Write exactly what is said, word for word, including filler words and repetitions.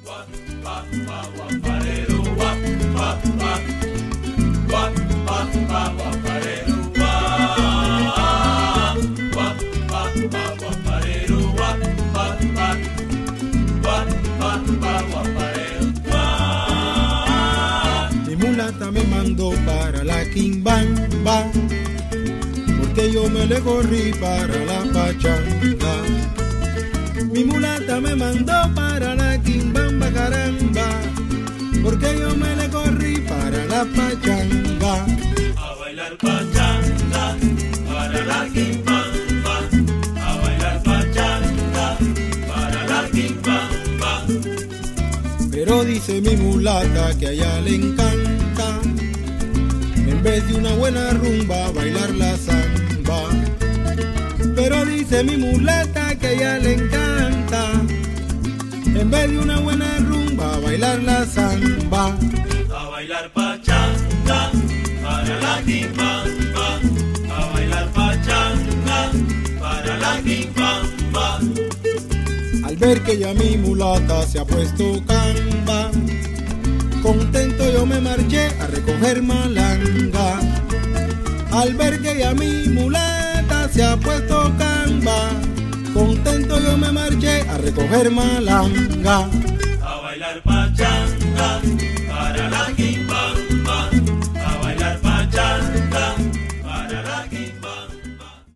Mi mulata me mandó para la quimbamba, porque yo me le corrí para la pachanga. Mi mulata me mandó para la quimbamba, caramba, porque yo me le corrí para la pachanga. A bailar pachanga, para la quimbamba, a bailar pachanga, para la quimbamba. Pero dice mi mulata que a ella le encanta, en vez de una buena rumba, bailar la samba. Pero dice mi mulata que a ella le encanta, en vez de una buena rumba, bailar la samba. A bailar pachanga, para la quimbamba, a bailar pachanga, para la quimbamba. Al ver que ya mi mulata se ha puesto camba, contento yo me marché a recoger malanga. Al ver que ya mi mulata se ha puesto camba, contento yo me marché a recoger malanga. A bailar pachanga,